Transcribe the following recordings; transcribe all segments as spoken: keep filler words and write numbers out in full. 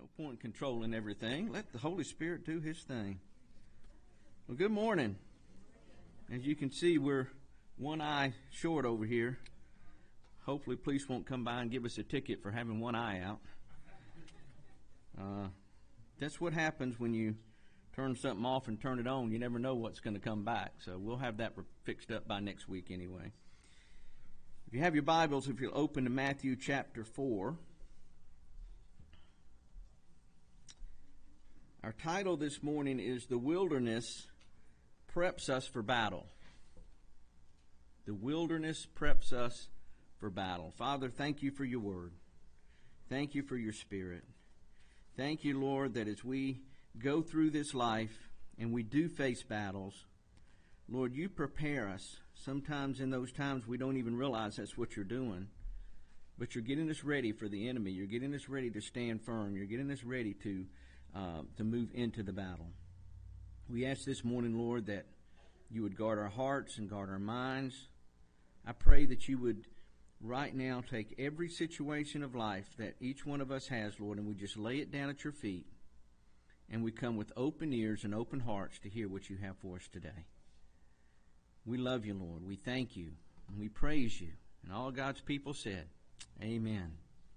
No point in controlling everything. Let the Holy Spirit do His thing. Well, good morning. As you can see, we're one eye short over here. Hopefully police won't come by and give us a ticket for having one eye out. Uh, that's what happens when you turn something off and turn it on. You never know what's going to come back. So we'll have that fixed up by next week anyway. If you have your Bibles, if you'll open to Matthew chapter four. Our title this morning is The Wilderness Preps Us for Battle. The wilderness preps us for battle. Father, thank you for your word. Thank you for your Spirit. Thank you, Lord, that as we go through this life and we do face battles, Lord, you prepare us. Sometimes in those times we don't even realize that's what you're doing. But you're getting us ready for the enemy. You're getting us ready to stand firm. You're getting us ready to uh, to move into the battle. We ask this morning, Lord, that you would guard our hearts and guard our minds. I pray that you would right now take every situation of life that each one of us has, Lord, and we just lay it down at your feet. And we come with open ears and open hearts to hear what you have for us today. We love you, Lord. We thank you. And we praise you. And all God's people said, amen.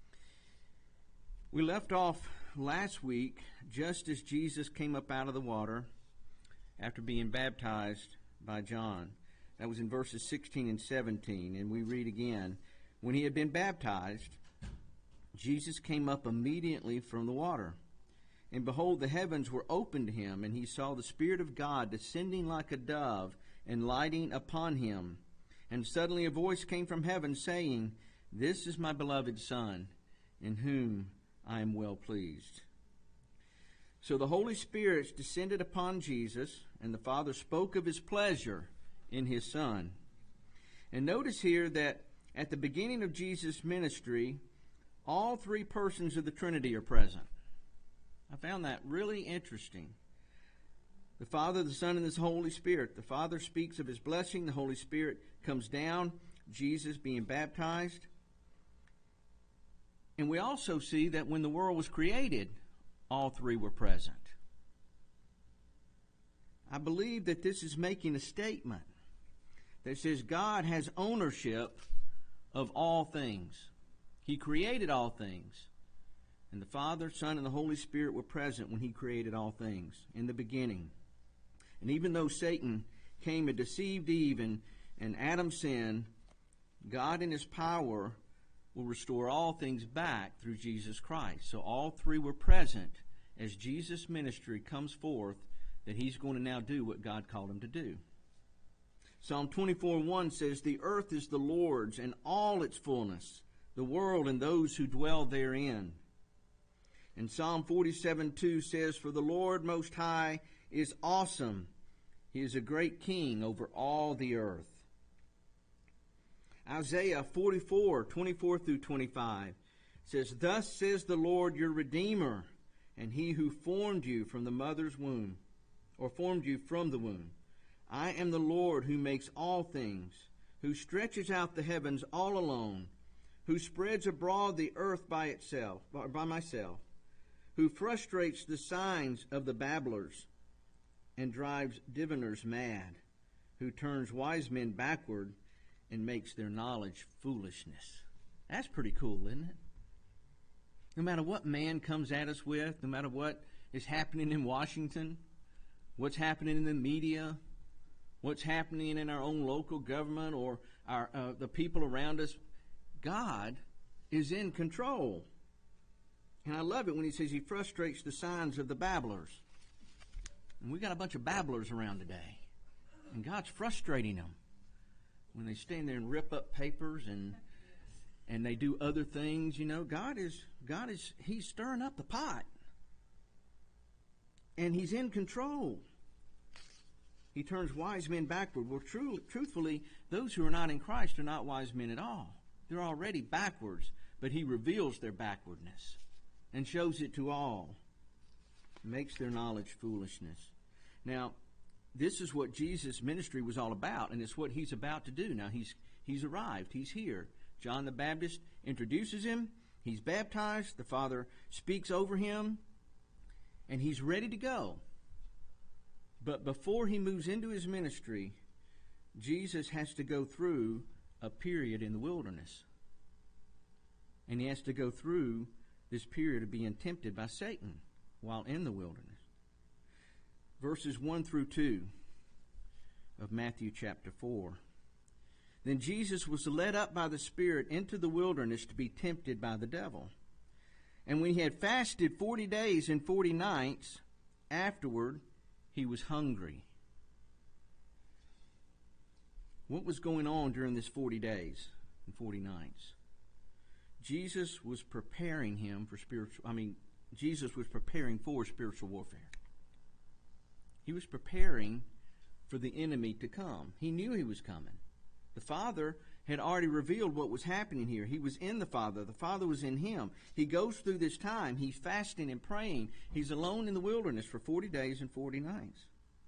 We left off last week just as Jesus came up out of the water after being baptized by John. That was in verses sixteen and seventeen. And we read again, when he had been baptized, Jesus came up immediately from the water. And behold, the heavens were opened to him, and he saw the Spirit of God descending like a dove and lighting upon him. And suddenly a voice came from heaven saying, this is my beloved Son, in whom I am well pleased. So the Holy Spirit descended upon Jesus, and the Father spoke of his pleasure in his Son. And notice here that at the beginning of Jesus' ministry, all three persons of the Trinity are present. I found that really interesting. The Father, the Son, and the Holy Spirit. The Father speaks of his blessing. The Holy Spirit comes down. Jesus being baptized. And we also see that when the world was created, all three were present. I believe that this is making a statement that says God has ownership of all things. He created all things. And the Father, Son, and the Holy Spirit were present when he created all things in the beginning. And even though Satan came and deceived Eve and, and Adam sinned, God in his power will restore all things back through Jesus Christ. So all three were present as Jesus' ministry comes forth, that he's going to now do what God called him to do. Psalm twenty-four one says, the earth is the Lord's and all its fullness, the world and those who dwell therein. And Psalm forty-seven two says, for the Lord Most High is awesome. He is a great king over all the earth. Isaiah forty-four twenty-four through twenty-five says, thus says the Lord your Redeemer, and he who formed you from the mother's womb, or formed you from the womb. I am the Lord who makes all things, who stretches out the heavens all alone, who spreads abroad the earth by itself, by myself, who frustrates the signs of the babblers and drives diviners mad, who turns wise men backward and makes their knowledge foolishness. That's pretty cool, isn't it? No matter what man comes at us with, no matter what is happening in Washington, what's happening in the media, what's happening in our own local government or our uh, the people around us, God is in control. And I love it when he says he frustrates the signs of the babblers. And we got a bunch of babblers around today. And God's frustrating them when they stand there and rip up papers and and they do other things. You know, God is God is he's stirring up the pot. And he's in control. He turns wise men backward. Well, true, truthfully, those who are not in Christ are not wise men at all. They're already backwards, but he reveals their backwardness and shows it to all. Makes their knowledge foolishness. Now, this is what Jesus' ministry was all about, and it's what he's about to do. Now, he's he's arrived. He's here. John the Baptist introduces him, He's baptized, the Father speaks over him, and he's ready to go. But before he moves into his ministry, Jesus has to go through a period in the wilderness. And he has to go through this period of being tempted by Satan while in the wilderness. Verses one through two of Matthew chapter four. Then Jesus was led up by the Spirit into the wilderness to be tempted by the devil. And when he had fasted forty days and forty nights, afterward he was hungry. What was going on during this forty days and forty nights? Jesus was preparing him for spiritual, I mean, Jesus was preparing for spiritual warfare. He was preparing for the enemy to come. He knew he was coming. The Father had already revealed what was happening here. He was in the Father. The Father was in him. He goes through this time. He's fasting and praying. He's alone in the wilderness for forty days and forty nights.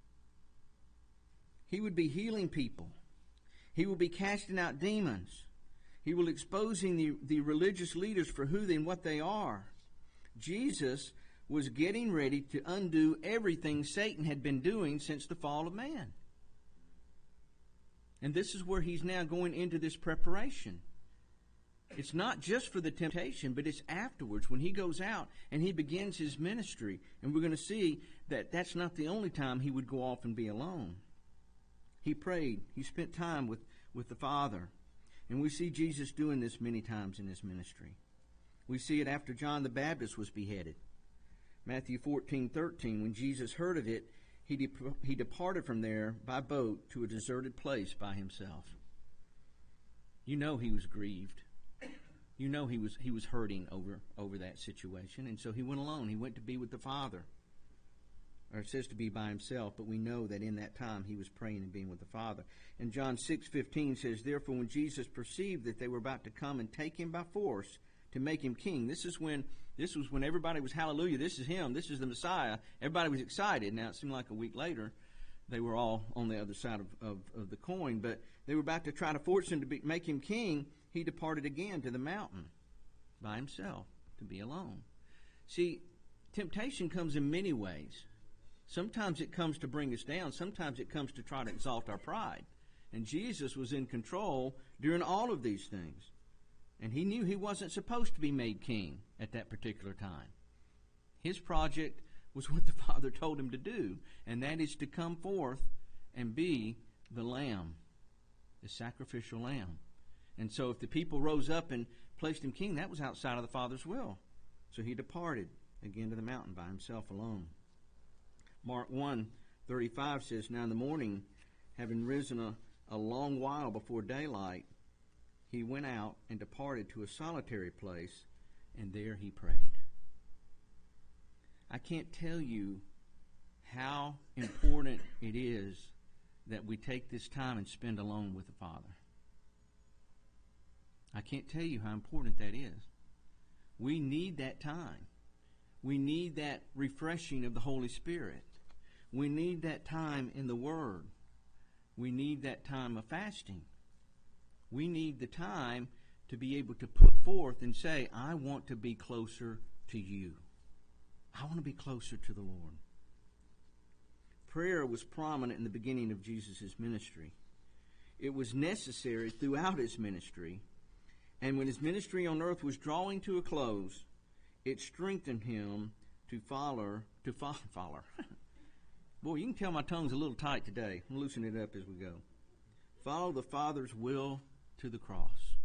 He would be healing people. He will be casting out demons. He will exposing the, the religious leaders for who they and what they are. Jesus was getting ready to undo everything Satan had been doing since the fall of man. And this is where he's now going into this preparation. It's not just for the temptation, but it's afterwards when he goes out and he begins his ministry. And we're going to see that that's not the only time he would go off and be alone. He prayed. He spent time with, with the Father. And we see Jesus doing this many times in his ministry. We see it after John the Baptist was beheaded. Matthew fourteen thirteen, when Jesus heard of it, he, de- he departed from there by boat to a deserted place by himself. You know he was grieved. You know he was he was hurting over, over that situation. And so he went alone. He went to be with the Father. Or it says to be by himself, but we know that in that time he was praying and being with the Father. And John six fifteen says, therefore when Jesus perceived that they were about to come and take him by force to make him king, this is when this was when everybody was hallelujah, this is him, this is the Messiah. Everybody was excited. Now it seemed like a week later they were all on the other side of, of, of the coin, but they were about to try to force him to be, make him king. He departed again to the mountain by himself to be alone. See, temptation comes in many ways. Sometimes it comes to bring us down. Sometimes it comes to try to exalt our pride. And Jesus was in control during all of these things. And he knew he wasn't supposed to be made king at that particular time. His project was what the Father told him to do, and that is to come forth and be the lamb, the sacrificial lamb. And so if the people rose up and placed him king, that was outside of the Father's will. So he departed again to the mountain by himself alone. Mark one thirty-five says, now in the morning, having risen a, a long while before daylight, he went out and departed to a solitary place, and there he prayed. I can't tell you how important it is that we take this time and spend alone with the Father. I can't tell you how important that is. We need that time. We need that refreshing of the Holy Spirit. We need that time in the Word. We need that time of fasting. We need the time to be able to put forth and say, I want to be closer to you. I want to be closer to the Lord. Prayer was prominent in the beginning of Jesus' ministry. It was necessary throughout his ministry. And when his ministry on earth was drawing to a close, it strengthened him to follow, to follow, follow. Boy, you can tell my tongue's a little tight today. I'm loosening it up as we go. Follow the Father's will to the cross.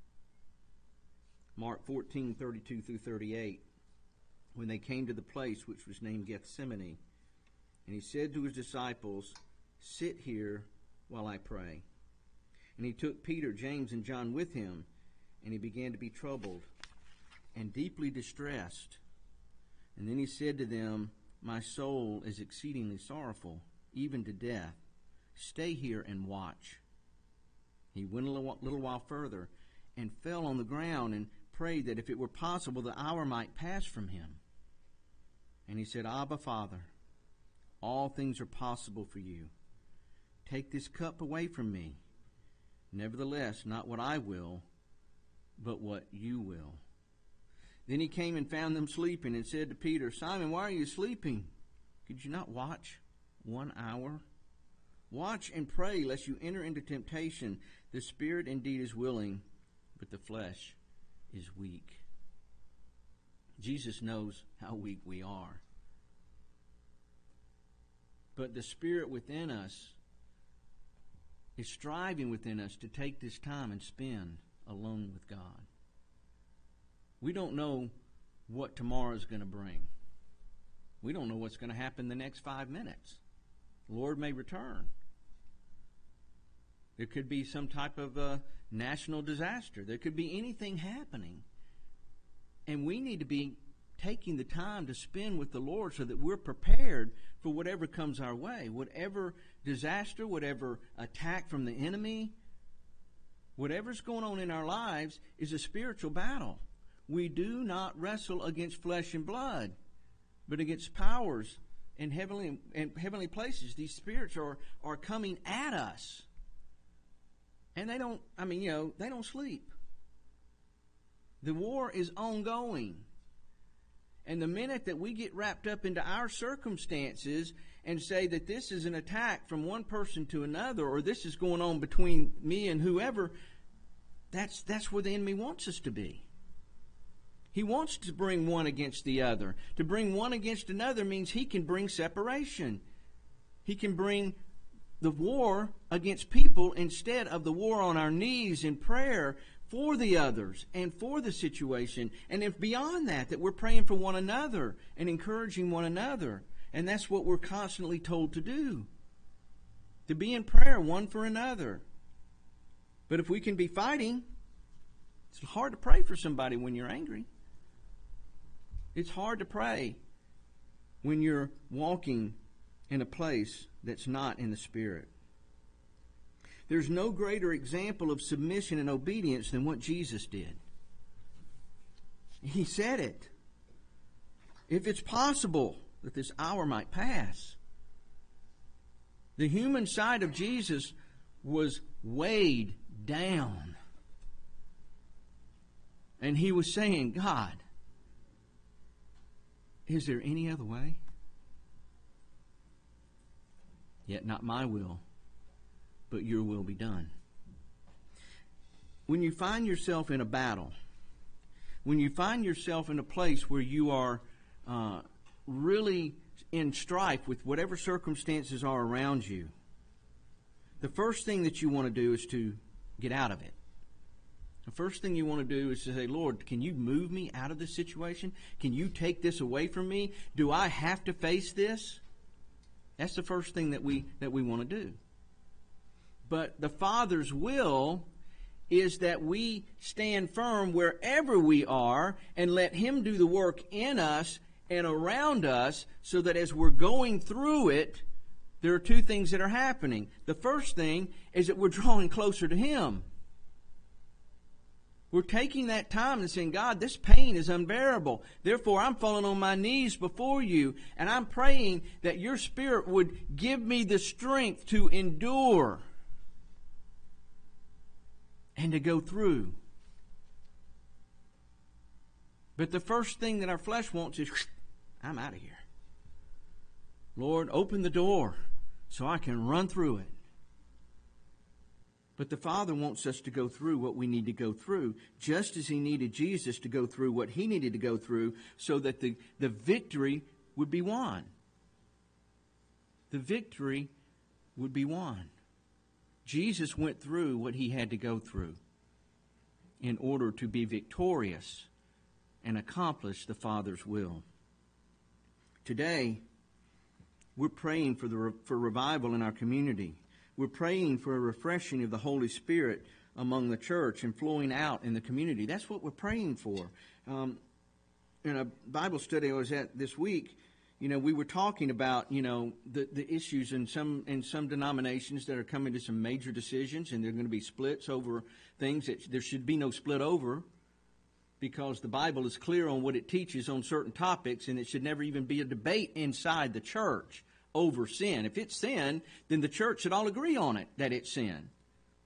Mark fourteen thirty-two through thirty-eight. When they came to the place which was named Gethsemane, and he said to his disciples, sit here while I pray. And he took Peter, James, and John with him, and he began to be troubled and deeply distressed. And then he said to them, my soul is exceedingly sorrowful, even to death. Stay here and watch. He went a little, little while further and fell on the ground and prayed that if it were possible, the hour might pass from him. And he said, Abba, Father, all things are possible for you. Take this cup away from me. Nevertheless, not what I will, but what you will. Then he came and found them sleeping and said to Peter, Simon, why are you sleeping? Could you not watch one hour? Watch and pray lest you enter into temptation. The spirit indeed is willing, but the flesh is weak. Jesus knows how weak we are. But the spirit within us is striving within us to take this time and spend alone with God. We don't know what tomorrow is going to bring. We don't know what's going to happen the next five minutes. The Lord may return. There could be some type of uh, national disaster. There could be anything happening. And we need to be taking the time to spend with the Lord so that we're prepared for whatever comes our way. Whatever disaster, whatever attack from the enemy, whatever's going on in our lives is a spiritual battle. We do not wrestle against flesh and blood, but against powers in heavenly in heavenly places. These spirits are, are coming at us. And they don't, I mean, you know, they don't sleep. The war is ongoing. And the minute that we get wrapped up into our circumstances and say that this is an attack from one person to another, or this is going on between me and whoever, that's that's where the enemy wants us to be. He wants to bring one against the other. To bring one against another means he can bring separation. He can bring the war against people instead of the war on our knees in prayer for the others and for the situation. And if beyond that, that we're praying for one another and encouraging one another. And that's what we're constantly told to do. To be in prayer one for another. But if we can be fighting, it's hard to pray for somebody when you're angry. It's hard to pray when you're walking in a place that's not in the Spirit. There's no greater example of submission and obedience than what Jesus did. He said it. If it's possible that this hour might pass. The human side of Jesus was weighed down. And he was saying, God, is there any other way? Yet not my will, but your will be done. When you find yourself in a battle, when you find yourself in a place where you are uh, really in strife with whatever circumstances are around you, the first thing that you want to do is to get out of it. The first thing you want to do is to say, Lord, can you move me out of this situation? Can you take this away from me? Do I have to face this? That's the first thing that we that we want to do. But the Father's will is that we stand firm wherever we are and let Him do the work in us and around us so that as we're going through it, there are two things that are happening. The first thing is that we're drawing closer to Him. We're taking that time and saying, God, this pain is unbearable. Therefore, I'm falling on my knees before you, and I'm praying that your Spirit would give me the strength to endure and to go through. But the first thing that our flesh wants is, I'm out of here. Lord, open the door so I can run through it. But the Father wants us to go through what we need to go through, just as He needed Jesus to go through what He needed to go through so that the, the victory would be won. The victory would be won. Jesus went through what He had to go through in order to be victorious and accomplish the Father's will. Today, we're praying for the for revival in our community. We're praying for a refreshing of the Holy Spirit among the church and flowing out in the community. That's what we're praying for. Um, in a Bible study I was at this week, you know, we were talking about, you know, the, the issues in some in some denominations that are coming to some major decisions, and there are going to be splits over things that there should be no split over, because the Bible is clear on what it teaches on certain topics, and it should never even be a debate inside the church over sin. If it's sin, then the church should all agree on it, that it's sin.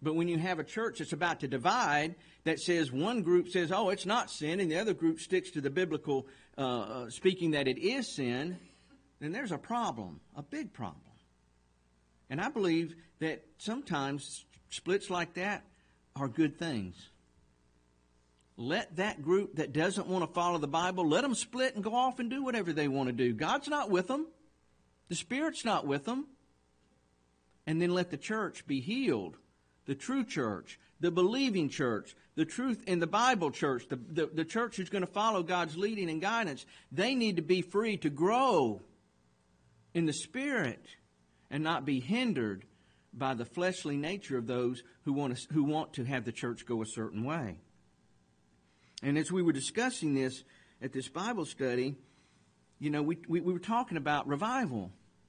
But when you have a church that's about to divide, that says one group says, oh, it's not sin, and the other group sticks to the biblical uh, speaking that it is sin, then there's a problem, a big problem. And I believe that sometimes splits like that are good things. Let that group that doesn't want to follow the Bible, let them split and go off and do whatever they want to do. God's not with them. The Spirit's not with them. And then let the church be healed. The true church, the believing church, the truth in the Bible church, the, the, the church who's going to follow God's leading and guidance, they need to be free to grow in the Spirit and not be hindered by the fleshly nature of those who want to, who want to have the church go a certain way. And as we were discussing this at this Bible study, you know, we, we, we were talking about revival.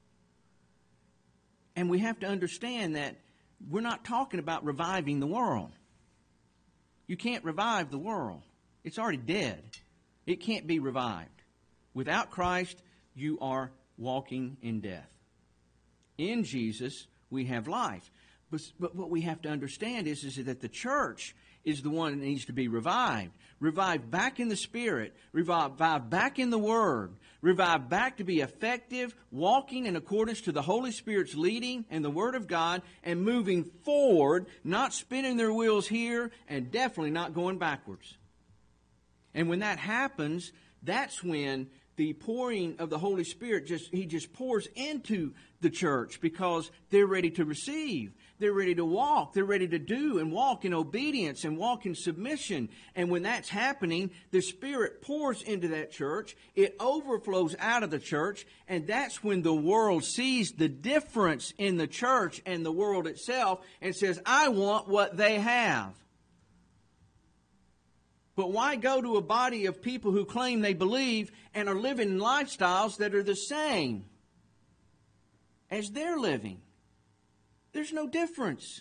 And we have to understand that we're not talking about reviving the world. You can't revive the world. It's already dead. It can't be revived. Without Christ, you are walking in death. In Jesus, we have life. But, but what we have to understand is, is that the church is the one that needs to be revived. Revived back in the Spirit. Revived back in the Word. Revived back to be effective, walking in accordance to the Holy Spirit's leading and the Word of God, and moving forward, not spinning their wheels here, and definitely not going backwards. And when that happens, that's when the pouring of the Holy Spirit, just He just pours into the church because they're ready to receive. They're ready to walk. They're ready to do and walk in obedience and walk in submission. And when that's happening, the Spirit pours into that church. It overflows out of the church. And that's when the world sees the difference in the church and the world itself and says, I want what they have. But why go to a body of people who claim they believe and are living lifestyles that are the same as they're living? There's no difference.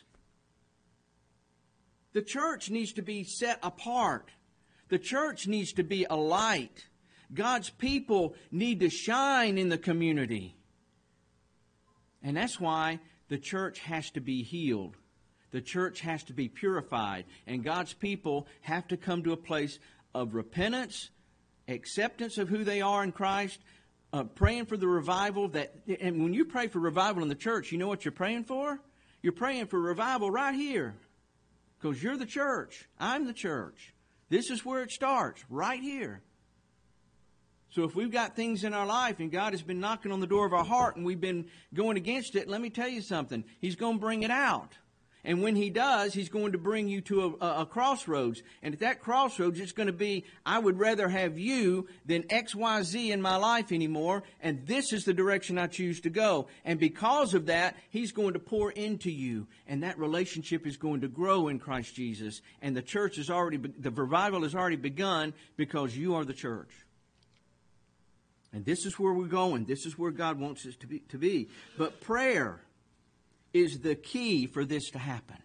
The church needs to be set apart. The church needs to be a light. God's people need to shine in the community. And that's why the church has to be healed. The church has to be purified. And God's people have to come to a place of repentance, acceptance of who they are in Christ, uh, praying for the revival. That, and when you pray for revival in the church, you know what you're praying for? You're praying for revival right here. Because you're the church. I'm the church. This is where it starts, right here. So if we've got things in our life and God has been knocking on the door of our heart and we've been going against it, let me tell you something. He's going to bring it out. And when He does, He's going to bring you to a, a, a crossroads. And at that crossroads, it's going to be, I would rather have you than X Y Z in my life anymore. And this is the direction I choose to go. And because of that, He's going to pour into you. And that relationship is going to grow in Christ Jesus. And the church is already, the revival has already begun because you are the church. And this is where we're going. This is where God wants us to be. To be. But prayer is the key for this to happen.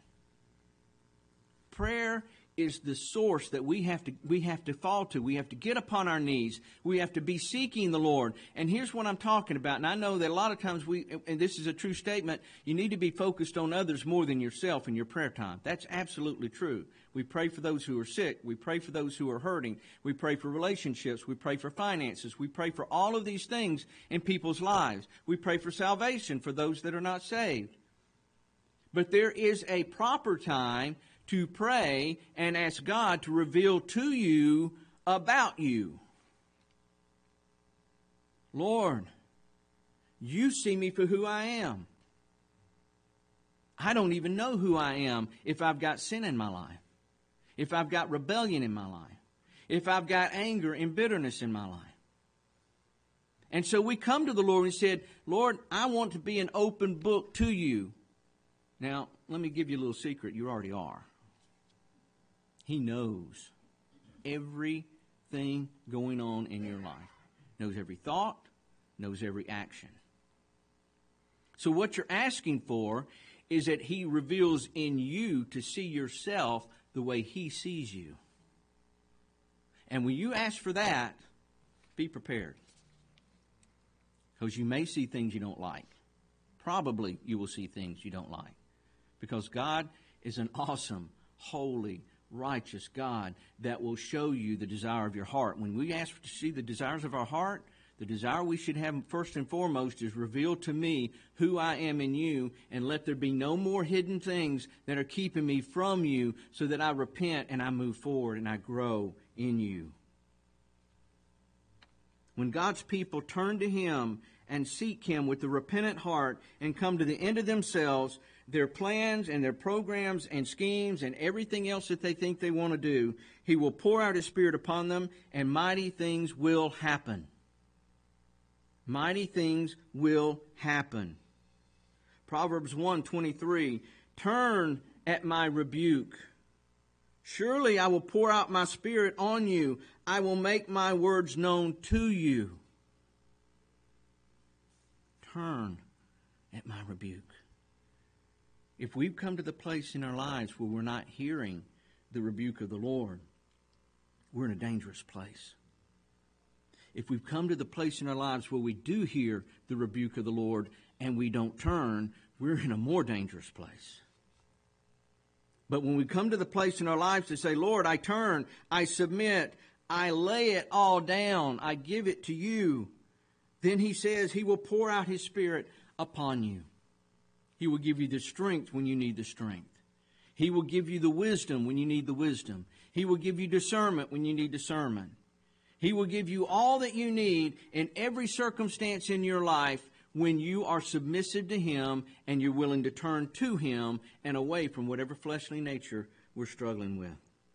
Prayer is the source that we have to we have to fall to. We have to get upon our knees. We have to be seeking the Lord. And here's what I'm talking about. And I know that a lot of times we, and this is a true statement, you need to be focused on others more than yourself in your prayer time. That's absolutely true. We pray for those who are sick. We pray for those who are hurting. We pray for relationships. We pray for finances. We pray for all of these things in people's lives. We pray for salvation for those that are not saved. But there is a proper time to pray and ask God to reveal to you about you. Lord, you see me for who I am. I don't even know who I am if I've got sin in my life, if I've got rebellion in my life, if I've got anger and bitterness in my life. And so we come to the Lord and said, Lord, I want to be an open book to you. Now, let me give you a little secret. You already are. He knows everything going on in your life. Knows every thought, knows every action. So what you're asking for is that He reveals in you to see yourself the way He sees you. And when you ask for that, be prepared. Because you may see things you don't like. Probably you will see things you don't like. Because God is an awesome, holy, righteous God that will show you the desire of your heart. When we ask to see the desires of our heart, the desire we should have first and foremost is reveal to me who I am in you, and let there be no more hidden things that are keeping me from you, so that I repent and I move forward and I grow in you. When God's people turn to Him and seek Him with a repentant heart and come to the end of themselves, their plans and their programs and schemes and everything else that they think they want to do, He will pour out His Spirit upon them, and mighty things will happen. Mighty things will happen. Proverbs one twenty-three, turn at my rebuke. Surely I will pour out my Spirit on you. I will make my words known to you. Turn at my rebuke. If we've come to the place in our lives where we're not hearing the rebuke of the Lord, we're in a dangerous place. If we've come to the place in our lives where we do hear the rebuke of the Lord and we don't turn, we're in a more dangerous place. But when we come to the place in our lives to say, Lord, I turn, I submit, I lay it all down, I give it to you, then He says He will pour out His Spirit upon you. He will give you the strength when you need the strength. He will give you the wisdom when you need the wisdom. He will give you discernment when you need discernment. He will give you all that you need in every circumstance in your life when you are submissive to Him and you're willing to turn to Him and away from whatever fleshly nature we're struggling with.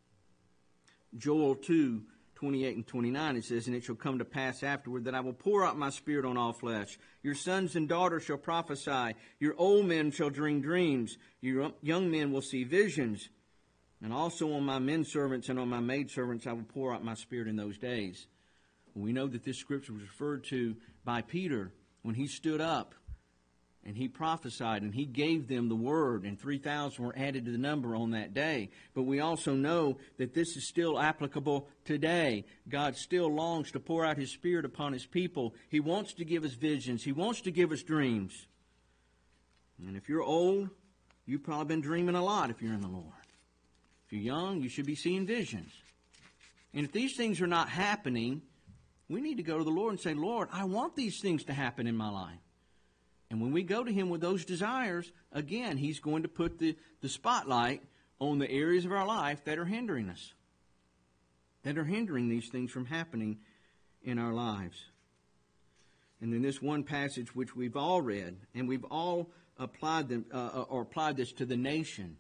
Joel two twenty-eight and twenty-nine, it says, and it shall come to pass afterward that I will pour out my Spirit on all flesh. Your sons and daughters shall prophesy. Your old men shall dream dreams. Your young men will see visions. And also on my men servants and on my maid servants I will pour out my Spirit in those days. We know that this scripture was referred to by Peter when he stood up and he prophesied and he gave them the word, and three thousand were added to the number on that day. But we also know that this is still applicable today. God still longs to pour out His Spirit upon His people. He wants to give us visions. He wants to give us dreams. And if you're old, you've probably been dreaming a lot if you're in the Lord. If you're young, you should be seeing visions. And if these things are not happening, we need to go to the Lord and say, Lord, I want these things to happen in my life. And when we go to Him with those desires, again, He's going to put the, the spotlight on the areas of our life that are hindering us, that are hindering these things from happening in our lives. And then this one passage which we've all read, and we've all applied them, uh, or applied this to the nation.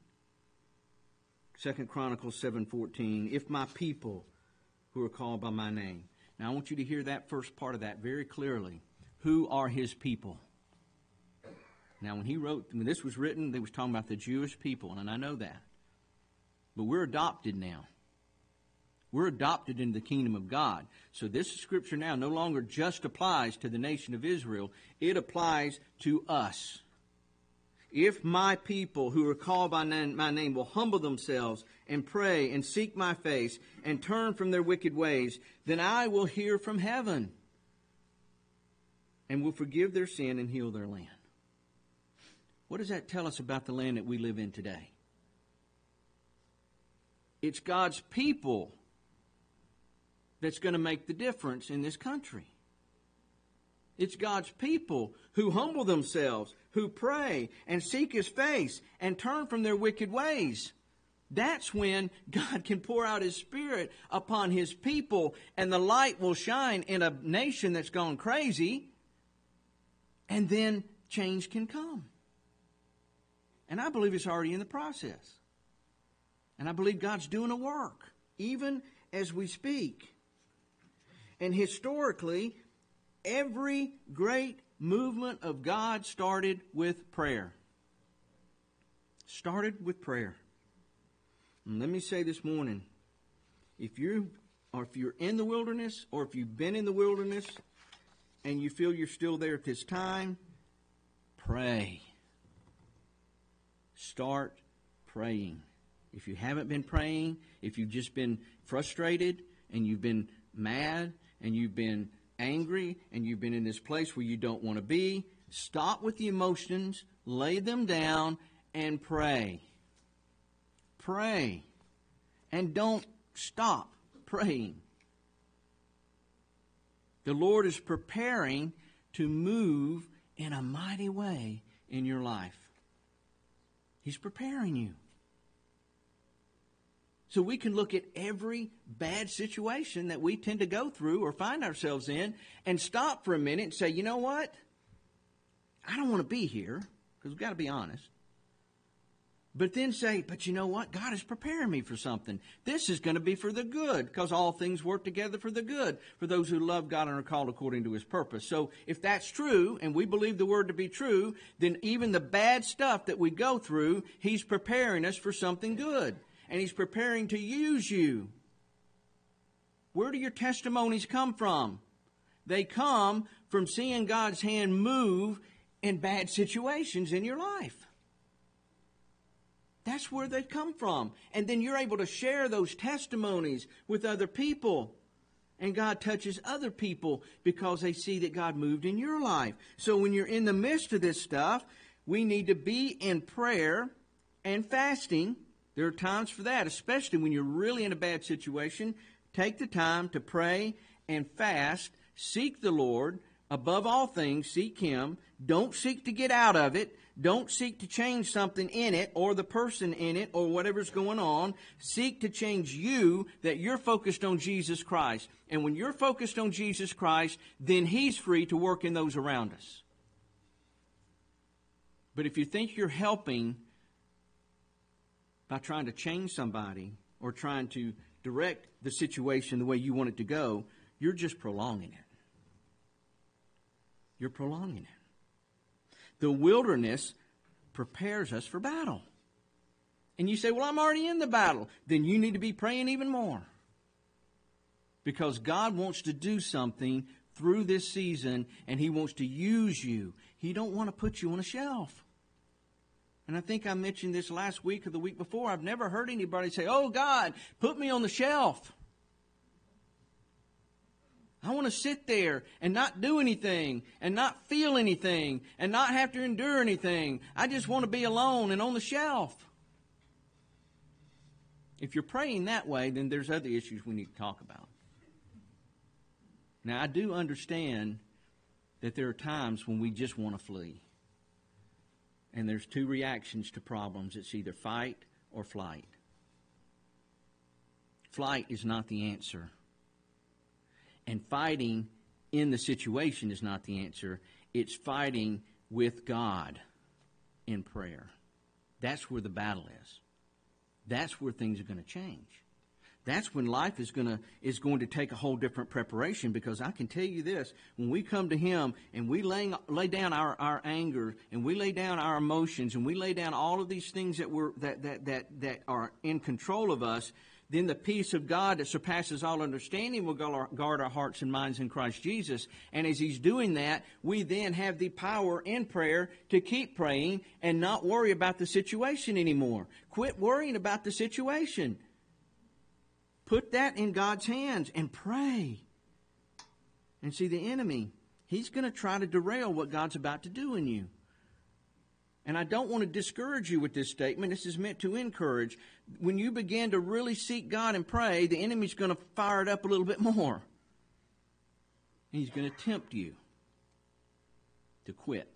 Second Chronicles seven fourteen, if my people who are called by my name. Now I want you to hear that first part of that very clearly. Who are His people? Now when he wrote, when this was written, they was talking about the Jewish people, and I know that. But we're adopted now. We're adopted into the kingdom of God. So this scripture now no longer just applies to the nation of Israel. It applies to us. If my people who are called by my name will humble themselves and pray and seek my face and turn from their wicked ways, then I will hear from heaven and will forgive their sin and heal their land. What does that tell us about the land that we live in today? It's God's people that's going to make the difference in this country. It's God's people who humble themselves, who pray and seek His face and turn from their wicked ways. That's when God can pour out His Spirit upon His people, and the light will shine in a nation that's gone crazy, and then change can come. And I believe it's already in the process. And I believe God's doing a work, even as we speak. And historically, every great movement of God started with prayer. Started with prayer. And let me say this morning, if you or if you're in the wilderness, or if you've been in the wilderness and you feel you're still there at this time, pray. Start praying. If you haven't been praying, if you've just been frustrated and you've been mad and you've been angry and you've been in this place where you don't want to be, stop with the emotions, lay them down, and pray. pray. And don't stop praying. The Lord is preparing to move in a mighty way in your life. He's preparing you. So we can look at every bad situation that we tend to go through or find ourselves in and stop for a minute and say, you know what? I don't want to be here, because we've got to be honest. But then say, but you know what? God is preparing me for something. This is going to be for the good, because all things work together for the good, for those who love God and are called according to His purpose. So if that's true, and we believe the Word to be true, then even the bad stuff that we go through, He's preparing us for something good. And He's preparing to use you. Where do your testimonies come from? They come from seeing God's hand move in bad situations in your life. That's where they come from. And then you're able to share those testimonies with other people. And God touches other people because they see that God moved in your life. So when you're in the midst of this stuff, we need to be in prayer and fasting. There are times for that, especially when you're really in a bad situation. Take the time to pray and fast. Seek the Lord. Above all things, seek Him. Don't seek to get out of it. Don't seek to change something in it or the person in it or whatever's going on. Seek to change you, that you're focused on Jesus Christ. And when you're focused on Jesus Christ, then He's free to work in those around us. But if you think you're helping by trying to change somebody or trying to direct the situation the way you want it to go, you're just prolonging it. You're prolonging it. The wilderness prepares us for battle. And you say, well, I'm already in the battle. Then you need to be praying even more. Because God wants to do something through this season, and He wants to use you. He don't want to put you on a shelf. And I think I mentioned this last week or the week before. I've never heard anybody say, oh, God, put me on the shelf. I want to sit there and not do anything and not feel anything and not have to endure anything. I just want to be alone and on the shelf. If you're praying that way, then there's other issues we need to talk about. Now, I do understand that there are times when we just want to flee. And there's two reactions to problems. It's either fight or flight. Flight is not the answer. And fighting in the situation is not the answer. It's fighting with God in prayer. That's where the battle is. That's where things are going to change. That's when life is going to is going to take a whole different preparation, because I can tell you this, when we come to Him and we lay, lay down our, our anger and we lay down our emotions and we lay down all of these things that we're that that that, that are in control of us, then the peace of God that surpasses all understanding will guard our hearts and minds in Christ Jesus. And as He's doing that, we then have the power in prayer to keep praying and not worry about the situation anymore. Quit worrying about the situation. Put that in God's hands and pray. And see, the enemy, he's going to try to derail what God's about to do in you. And I don't want to discourage you with this statement. This is meant to encourage. When you begin to really seek God and pray, the enemy's going to fire it up a little bit more. And he's going to tempt you to quit.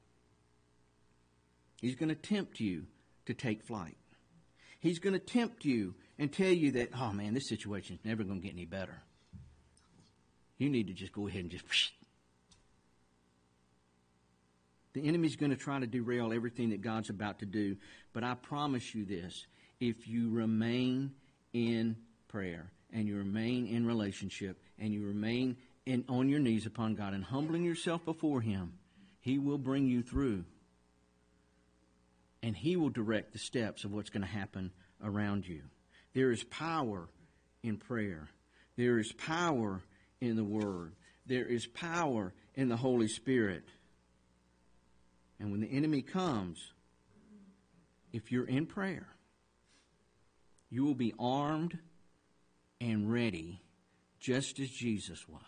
He's going to tempt you to take flight. He's going to tempt you and tell you that, oh man, this situation's never going to get any better. You need to just go ahead and just... The enemy's going to try to derail everything that God's about to do. But I promise you this, if you remain in prayer and you remain in relationship and you remain in, on your knees upon God and humbling yourself before Him, He will bring you through. And He will direct the steps of what's going to happen around you. There is power in prayer. There is power in the Word. There is power in the Holy Spirit. And when the enemy comes, if you're in prayer, you will be armed and ready just as Jesus was.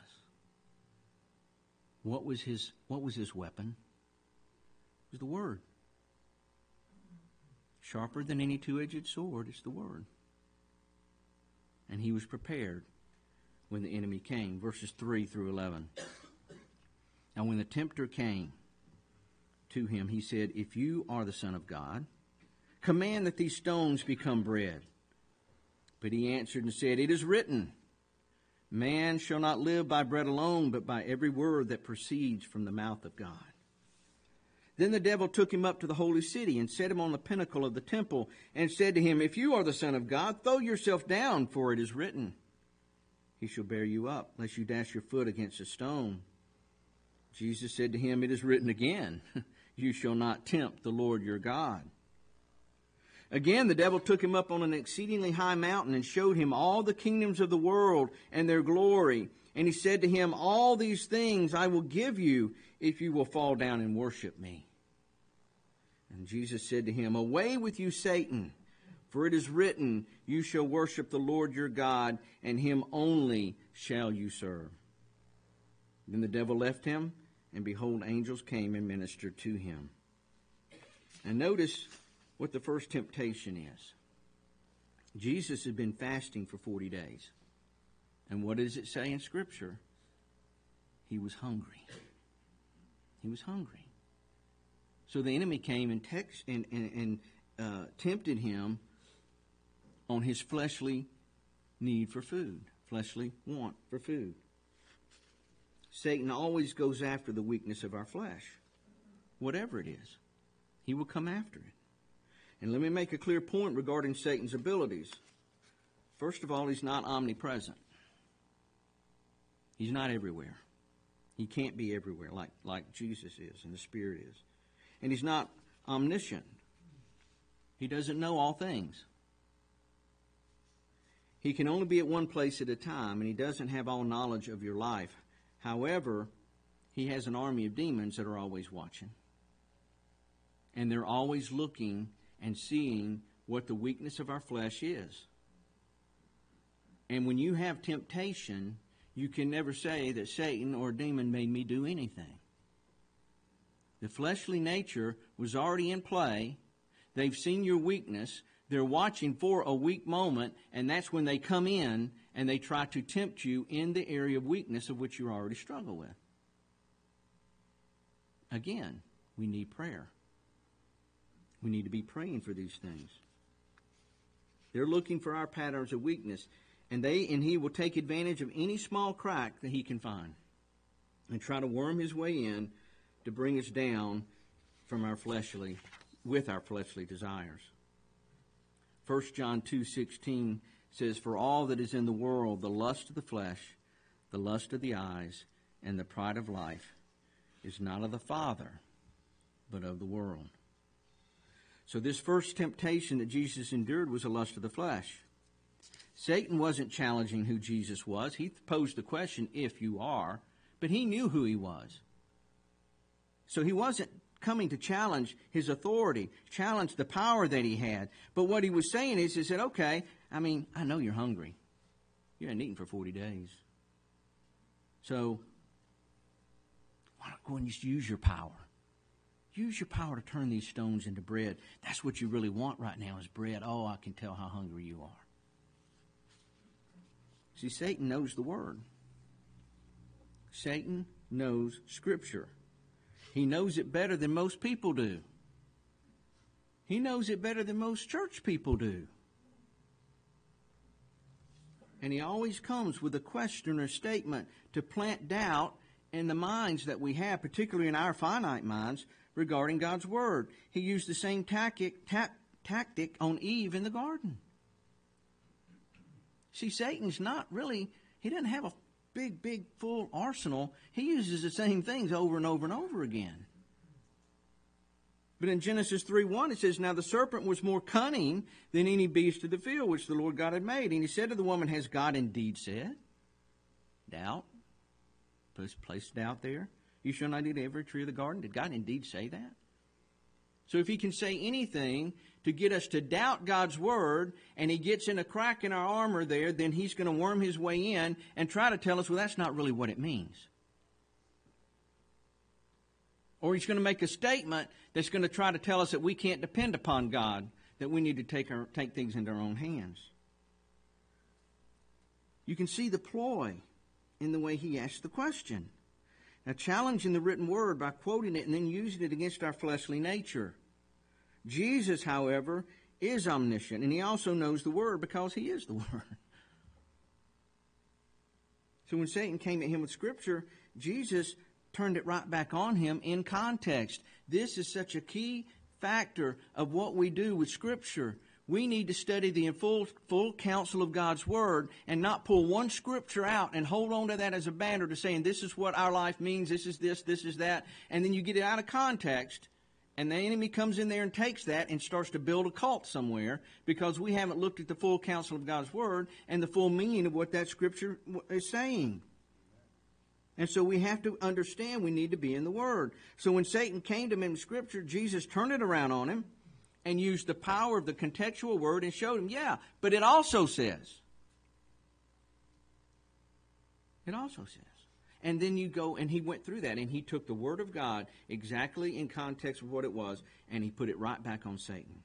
What was his, what was his weapon? It was the Word. Sharper than any two-edged sword is the word. And he was prepared when the enemy came. Verses three through eleven. Now when the tempter came to him, he said, "If you are the Son of God, command that these stones become bread." But he answered and said, "It is written, man shall not live by bread alone, but by every word that proceeds from the mouth of God." Then the devil took him up to the holy city and set him on the pinnacle of the temple and said to him, "If you are the Son of God, throw yourself down, for it is written, he shall bear you up, lest you dash your foot against a stone." Jesus said to him, "It is written again, you shall not tempt the Lord your God." Again, the devil took him up on an exceedingly high mountain and showed him all the kingdoms of the world and their glory. And he said to him, "All these things I will give you if you will fall down and worship me." And Jesus said to him, "Away with you, Satan, for it is written, you shall worship the Lord your God, and him only shall you serve." Then the devil left him, and behold, angels came and ministered to him. And notice what the first temptation is. Jesus had been fasting for forty days. And what does it say in Scripture? He was hungry. He was hungry. So the enemy came and, text, and, and, and uh, tempted him on his fleshly need for food, fleshly want for food. Satan always goes after the weakness of our flesh. Whatever it is, he will come after it. And let me make a clear point regarding Satan's abilities. First of all, he's not omnipresent. He's not everywhere. He can't be everywhere like, like Jesus is and the Spirit is. And he's not omniscient. He doesn't know all things. He can only be at one place at a time, and he doesn't have all knowledge of your life. However, he has an army of demons that are always watching. And they're always looking and seeing what the weakness of our flesh is. And when you have temptation, you can never say that Satan or a demon made me do anything. The fleshly nature was already in play. They've seen your weakness. They're watching for a weak moment, and that's when they come in and they try to tempt you in the area of weakness of which you already struggle with. Again, we need prayer. We need to be praying for these things. They're looking for our patterns of weakness, and they and he will take advantage of any small crack that he can find and try to worm his way in to bring us down from our fleshly, with our fleshly desires. First John two sixteen says, "For all that is in the world, the lust of the flesh, the lust of the eyes, and the pride of life, is not of the Father, but of the world." So this first temptation that Jesus endured was a lust of the flesh. Satan wasn't challenging who Jesus was. He posed the question, "If you are," but he knew who he was. So he wasn't coming to challenge his authority, challenge the power that he had. But what he was saying is, he said, "Okay, I mean, I know you're hungry. You haven't eaten for forty days. So why not go and just use your power? Use your power to turn these stones into bread. That's what you really want right now is bread. Oh, I can tell how hungry you are." See, Satan knows the Word. Satan knows Scripture. He knows it better than most people do. He knows it better than most church people do. And he always comes with a question or statement to plant doubt in the minds that we have, particularly in our finite minds, regarding God's Word. He used the same tactic, ta- tactic on Eve in the garden. See, Satan's not really, he doesn't have a big, big, full arsenal. He uses the same things over and over and over again. But in Genesis three one, it says, "Now the serpent was more cunning than any beast of the field which the Lord God had made. And he said to the woman, Has God indeed said?" Doubt. Place doubt there. "You shall not eat every tree of the garden." Did God indeed say that? So if he can say anything to get us to doubt God's Word, and he gets in a crack in our armor there, then he's going to worm his way in and try to tell us, well, that's not really what it means. Or he's going to make a statement that's going to try to tell us that we can't depend upon God, that we need to take our take things into our own hands. You can see the ploy in the way he asked the question. Now, challenging the written word by quoting it and then using it against our fleshly nature. Jesus, however, is omniscient, and he also knows the word because he is the word. So when Satan came at him with Scripture, Jesus turned it right back on him in context. This is such a key factor of what we do with Scripture. We need to study the full, full counsel of God's Word and not pull one Scripture out and hold on to that as a banner to saying this is what our life means, this is this, this is that, and then you get it out of context, and the enemy comes in there and takes that and starts to build a cult somewhere because we haven't looked at the full counsel of God's Word and the full meaning of what that Scripture is saying. And so we have to understand we need to be in the Word. So when Satan came to him in Scripture, Jesus turned it around on him and used the power of the contextual word and showed him, yeah, but it also says. It also says. And then you go, and he went through that, and he took the Word of God exactly in context of what it was, and he put it right back on Satan.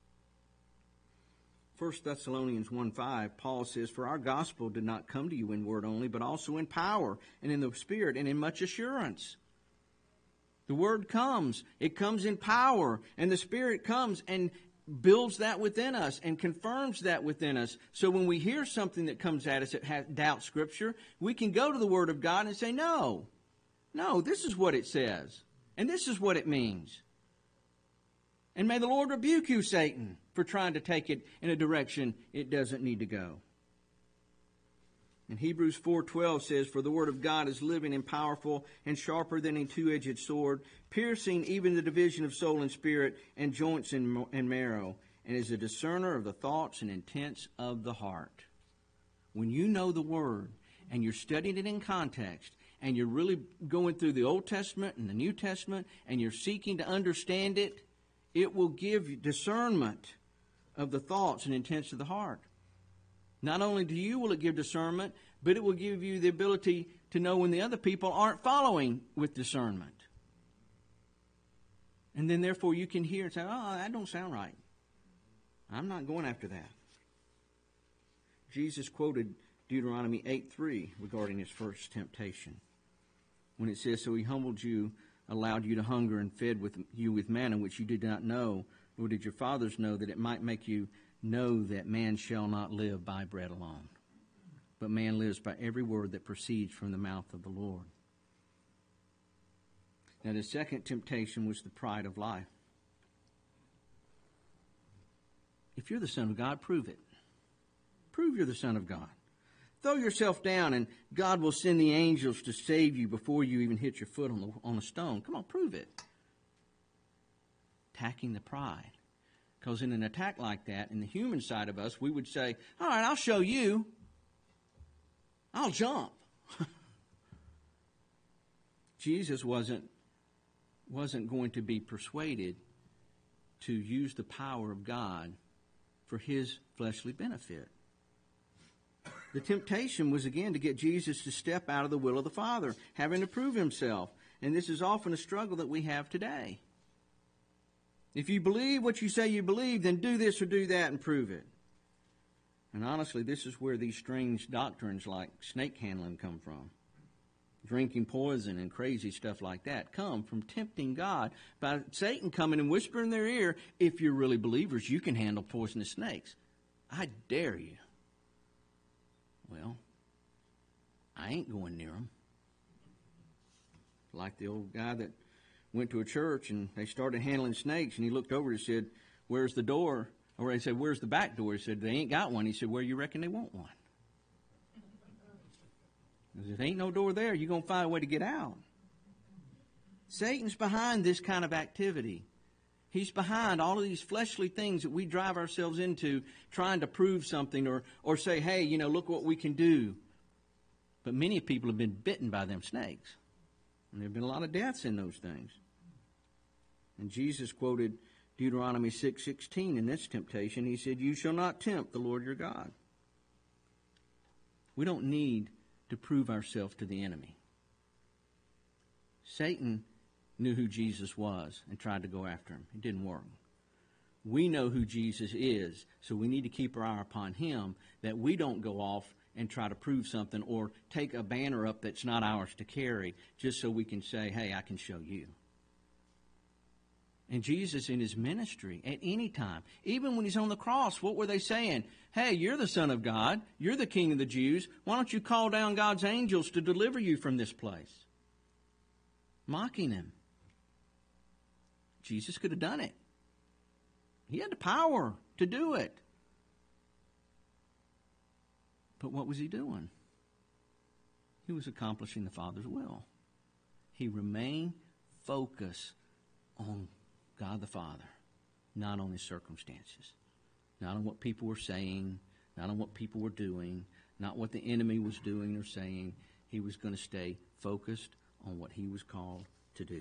First Thessalonians one five, Paul says, "For our gospel did not come to you in word only, but also in power, and in the Spirit, and in much assurance." The Word comes. It comes in power. And the Spirit comes and builds that within us and confirms that within us. So when we hear something that comes at us that has, doubts Scripture, we can go to the Word of God and say, no, no, this is what it says. And this is what it means. And may the Lord rebuke you, Satan, for trying to take it in a direction it doesn't need to go. And Hebrews four twelve says, "For the word of God is living and powerful and sharper than a two-edged sword, piercing even the division of soul and spirit and joints and marrow, and is a discerner of the thoughts and intents of the heart." When you know the word and you're studying it in context and you're really going through the Old Testament and the New Testament and you're seeking to understand it, it will give you discernment of the thoughts and intents of the heart. Not only to you will it give discernment, but it will give you the ability to know when the other people aren't following with discernment. And then therefore you can hear and say, oh, that don't sound right. I'm not going after that. Jesus quoted Deuteronomy eight three regarding his first temptation. When it says, "So he humbled you, allowed you to hunger, and fed with you with manna, which you did not know, nor did your fathers know, that it might make you know that man shall not live by bread alone, but man lives by every word that proceeds from the mouth of the Lord." Now, the second temptation was the pride of life. If you're the Son of God, prove it. Prove you're the Son of God. Throw yourself down, and God will send the angels to save you before you even hit your foot on the on a stone. Come on, prove it. Attacking the pride. Because in an attack like that, in the human side of us, we would say, all right, I'll show you. I'll jump. Jesus wasn't, wasn't going to be persuaded to use the power of God for his fleshly benefit. The temptation was, again, to get Jesus to step out of the will of the Father, having to prove himself. And this is often a struggle that we have today. If you believe what you say you believe, then do this or do that and prove it. And honestly, this is where these strange doctrines like snake handling come from. Drinking poison and crazy stuff like that come from tempting God by Satan coming and whispering in their ear, if you're really believers, you can handle poisonous snakes. I dare you. Well, I ain't going near them. Like the old guy that went to a church and they started handling snakes, and he looked over and said, "Where's the door?" Or they said, "Where's the back door?" He said, "They ain't got one." He said, "Where you reckon they want one?" If there ain't no door there, you're going to find a way to get out. Satan's behind this kind of activity. He's behind all of these fleshly things that we drive ourselves into trying to prove something or, or say, hey, you know, look what we can do. But many people have been bitten by them snakes. And there have been a lot of deaths in those things. And Jesus quoted Deuteronomy six sixteen in this temptation. He said, "You shall not tempt the Lord your God." We don't need to prove ourselves to the enemy. Satan knew who Jesus was and tried to go after him. It didn't work. We know who Jesus is, so we need to keep our eye upon him, that we don't go off and try to prove something or take a banner up that's not ours to carry just so we can say, hey, I can show you. And Jesus in his ministry, at any time, even when he's on the cross, what were they saying? Hey, you're the Son of God. You're the King of the Jews. Why don't you call down God's angels to deliver you from this place? Mocking him. Jesus could have done it. He had the power to do it. But what was he doing? He was accomplishing the Father's will. He remained focused on God the Father, not on his circumstances, not on what people were saying, not on what people were doing, not what the enemy was doing or saying. He was going to stay focused on what he was called to do.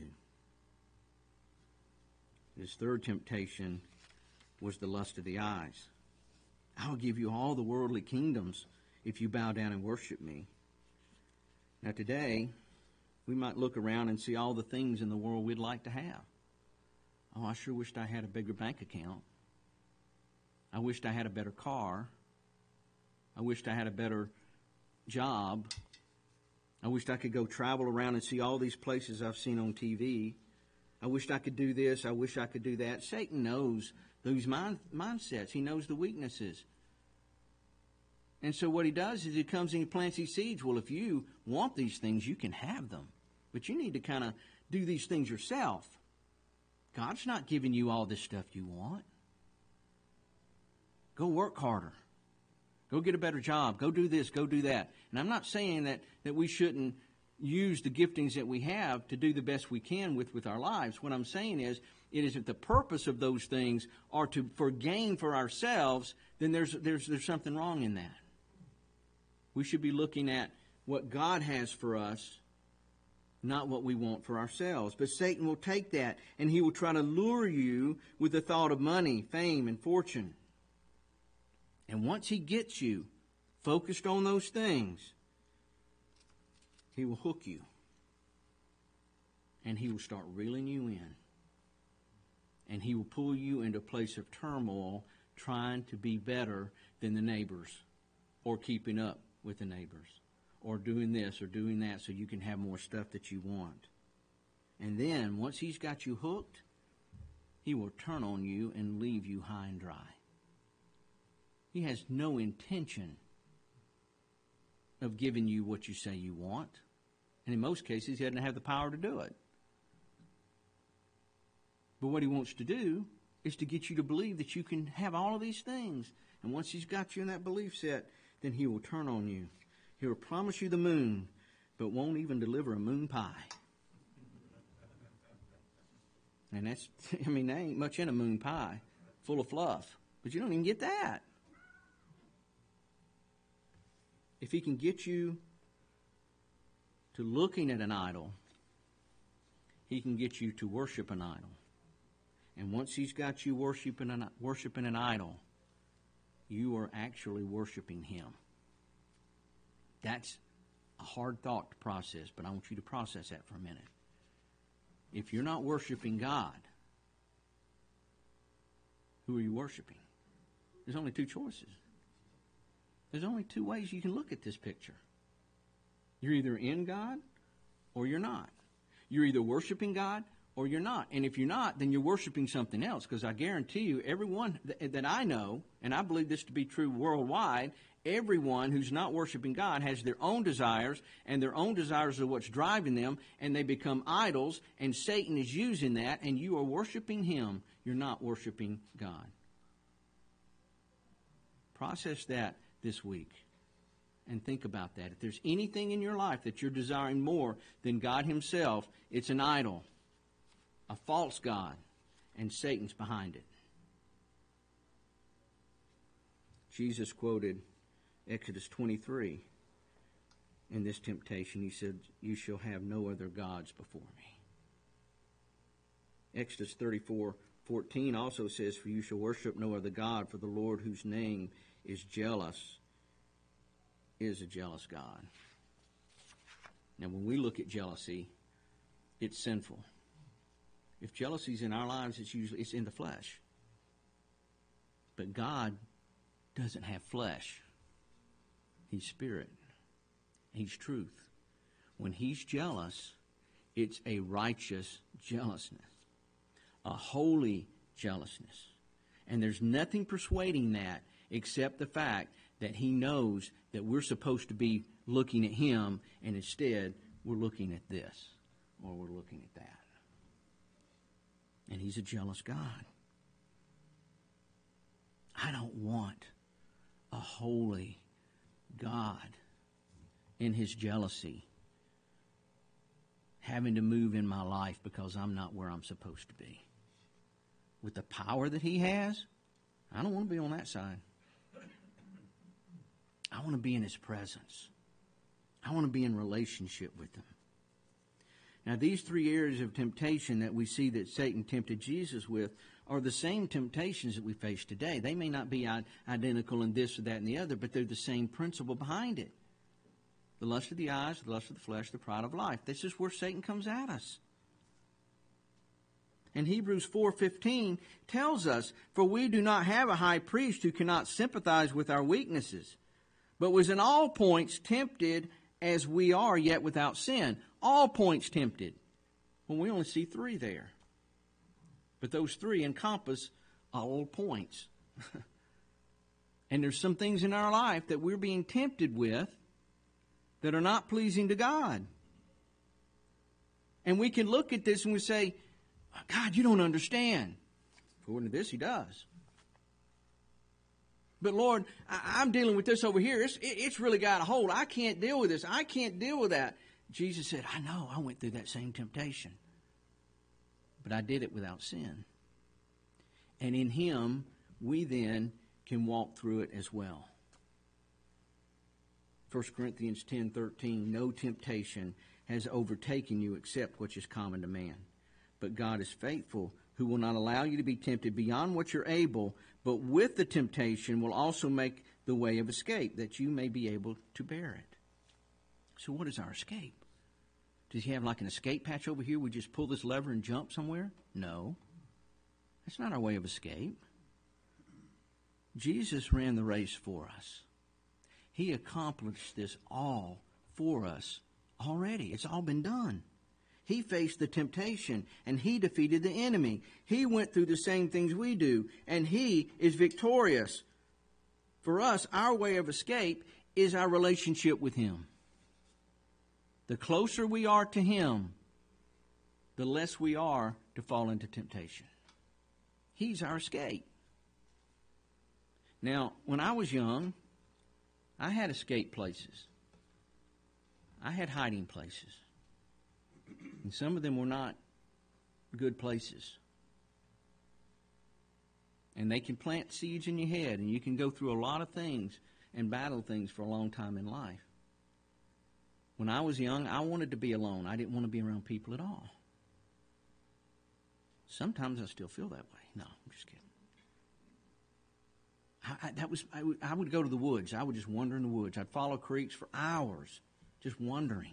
His third temptation was the lust of the eyes. I will give you all the worldly kingdoms if you bow down and worship me. Now today, we might look around and see all the things in the world we'd like to have. Oh, I sure wished I had a bigger bank account. I wished I had a better car. I wished I had a better job. I wished I could go travel around and see all these places I've seen on T V. I wished I could do this. I wish I could do that. Satan knows those mind, mindsets. He knows the weaknesses. And so what he does is he comes and he plants these seeds. Well, if you want these things, you can have them. But you need to kind of do these things yourself. God's not giving you all this stuff you want. Go work harder. Go get a better job. Go do this. Go do that. And I'm not saying that, that we shouldn't use the giftings that we have to do the best we can with, with our lives. What I'm saying is, it is if the purpose of those things are to for gain for ourselves, then there's there's there's something wrong in that. We should be looking at what God has for us, not what we want for ourselves. But Satan will take that, and he will try to lure you with the thought of money, fame, and fortune. And once he gets you focused on those things, he will hook you. And he will start reeling you in. And he will pull you into a place of turmoil, trying to be better than the neighbors, or keeping up with the neighbors, or doing this or doing that so you can have more stuff that you want. And then, once he's got you hooked, he will turn on you and leave you high and dry. He has no intention of giving you what you say you want. And in most cases, he doesn't have the power to do it. But what he wants to do is to get you to believe that you can have all of these things. And once he's got you in that belief set, then he will turn on you. He will promise you the moon, but won't even deliver a moon pie. And that's, I mean, there ain't much in a moon pie, full of fluff. But you don't even get that. If he can get you to looking at an idol, he can get you to worship an idol. And once he's got you worshiping an, worshiping an idol, you are actually worshiping him. That's a hard thought to process, but I want you to process that for a minute. If you're not worshiping God, who are you worshiping? There's only two choices. There's only two ways you can look at this picture. You're either in God or you're not. You're either worshiping God or you're not. And if you're not, then you're worshiping something else. Because I guarantee you, everyone th- that I know, and I believe this to be true worldwide, everyone who's not worshiping God has their own desires, and their own desires are what's driving them, and they become idols, and Satan is using that, and you are worshiping him. You're not worshiping God. Process that this week. And think about that. If there's anything in your life that you're desiring more than God himself, it's an idol, a false god, and Satan's behind it. Jesus quoted Exodus twenty-three in this temptation. He said, "You shall have no other gods before me." Exodus thirty-four fourteen also says, "For you shall worship no other God, for the Lord whose name is jealous is a jealous God." Now, when we look at jealousy, it's sinful. If jealousy is in our lives, it's usually it's in the flesh. But God doesn't have flesh. He's spirit. He's truth. When he's jealous, it's a righteous jealousness, a holy jealousness. And there's nothing persuading that except the fact that he knows that we're supposed to be looking at him, and instead we're looking at this, or we're looking at that. And he's a jealous God. I don't want a holy God in his jealousy having to move in my life because I'm not where I'm supposed to be. With the power that he has, I don't want to be on that side. I want to be in his presence. I want to be in relationship with him. Now, these three areas of temptation that we see that Satan tempted Jesus with are the same temptations that we face today. They may not be identical in this or that and the other, but they're the same principle behind it. The lust of the eyes, the lust of the flesh, the pride of life. This is where Satan comes at us. And Hebrews four fifteen tells us, "For we do not have a high priest who cannot sympathize with our weaknesses, but was in all points tempted as we are, yet without sin." All points tempted. Well, we only see three there. But those three encompass all points. And there's some things in our life that we're being tempted with that are not pleasing to God. And we can look at this and we say, God, you don't understand. According to this, he does. But Lord, I, I'm dealing with this over here. It's, it, it's really got a hold. I can't deal with this. I can't deal with that. Jesus said, I know, I went through that same temptation. But I did it without sin. And in him, we then can walk through it as well. First Corinthians ten thirteen, no temptation has overtaken you except which is common to man. But God is faithful, who will not allow you to be tempted beyond what you're able, but with the temptation will also make the way of escape, that you may be able to bear it. So what is our escape? Does he have like an escape hatch over here? We just pull this lever and jump somewhere? No. That's not our way of escape. Jesus ran the race for us. He accomplished this all for us already. It's all been done. He faced the temptation, and he defeated the enemy. He went through the same things we do, and he is victorious. For us, our way of escape is our relationship with him. The closer we are to him, the less we are to fall into temptation. He's our escape. Now, when I was young, I had escape places. I had hiding places. And some of them were not good places. And they can plant seeds in your head, and you can go through a lot of things and battle things for a long time in life. When I was young, I wanted to be alone. I didn't want to be around people at all. Sometimes I still feel that way. No, I'm just kidding. I, I, that was I would, I would go to the woods. I would just wander in the woods. I'd follow creeks for hours, just wandering.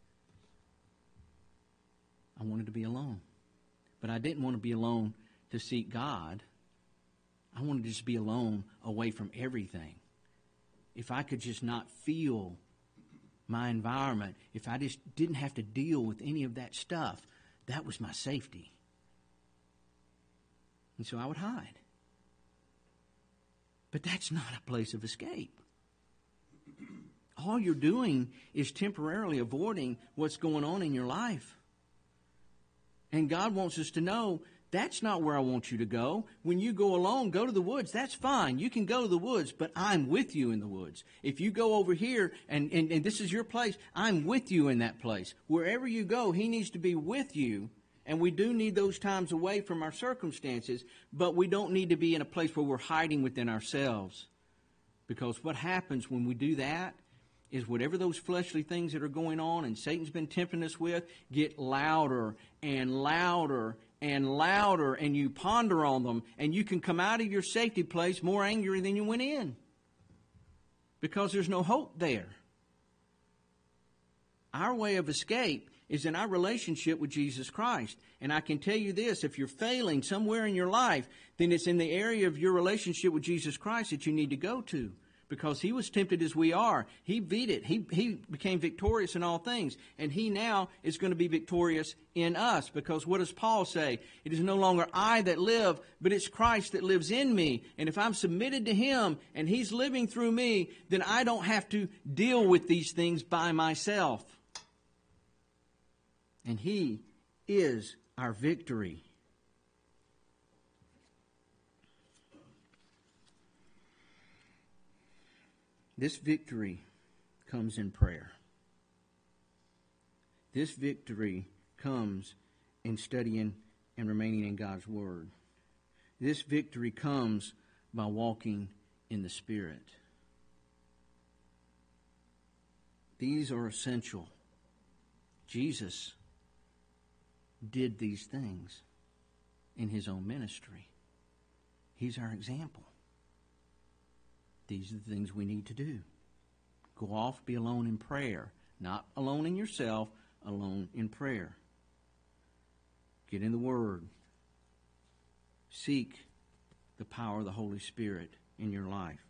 I wanted to be alone. But I didn't want to be alone to seek God. I wanted to just be alone away from everything. If I could just not feel my environment, if I just didn't have to deal with any of that stuff, that was my safety. And so I would hide. But that's not a place of escape. All you're doing is temporarily avoiding what's going on in your life. And God wants us to know, that's not where I want you to go. When you go alone, go to the woods. That's fine. You can go to the woods, but I'm with you in the woods. If you go over here and, and, and this is your place, I'm with you in that place. Wherever you go, he needs to be with you. And we do need those times away from our circumstances, but we don't need to be in a place where we're hiding within ourselves. Because what happens when we do that is whatever those fleshly things that are going on and Satan's been tempting us with get louder and louder and louder, and you ponder on them, and you can come out of your safety place more angry than you went in because there's no hope there. our way of escape is in our relationship with Jesus Christ. And I can tell you this, if you're failing somewhere in your life, then it's in the area of your relationship with Jesus Christ that you need to go to. Because he was tempted as we are. He beat it. He, he became victorious in all things. And he now is going to be victorious in us. Because what does Paul say? It is no longer I that live, but it's Christ that lives in me. And if I'm submitted to him and he's living through me, then I don't have to deal with these things by myself. And he is our victory. This victory comes in prayer. This victory comes in studying and remaining in God's Word. This victory comes by walking in the Spirit. These are essential. Jesus did these things in his own ministry. He's our example. These are the things we need to do. Go off, be alone in prayer. Not alone in yourself, alone in prayer. Get in the Word. Seek the power of the Holy Spirit in your life.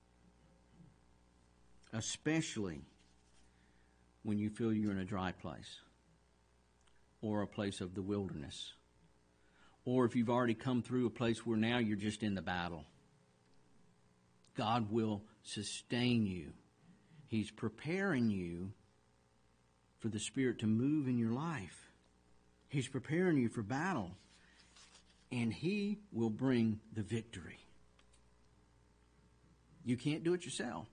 Especially when you feel you're in a dry place or a place of the wilderness. Or if you've already come through a place where now you're just in the battle. God will sustain you. He's preparing you for the Spirit to move in your life. He's preparing you for battle. And he will bring the victory. You can't do it yourself.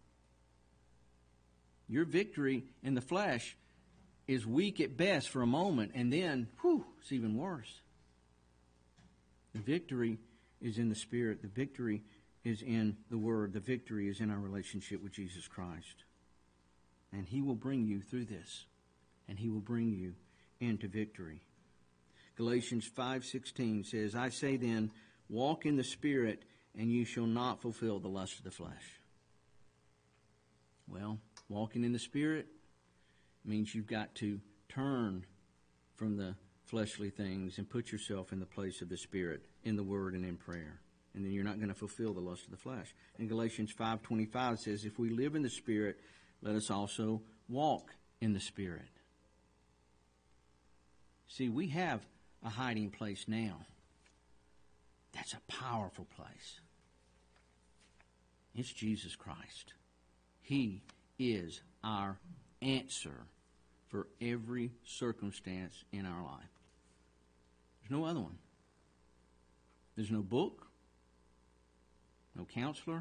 Your victory in the flesh is weak at best for a moment, and then, whew, it's even worse. The victory is in the Spirit. The victory is in the Word. The victory is in our relationship with Jesus Christ. And he will bring you through this. And he will bring you into victory. Galatians five sixteen says, I say then, walk in the Spirit, and you shall not fulfill the lust of the flesh. Well, walking in the Spirit means you've got to turn from the fleshly things and put yourself in the place of the Spirit, in the Word and in prayer. And then you're not going to fulfill the lust of the flesh. And Galatians five twenty-five says, if we live in the Spirit, let us also walk in the Spirit. See, we have a hiding place now. That's a powerful place. It's Jesus Christ. He is our answer for every circumstance in our life. There's no other one. There's no book, no counselor,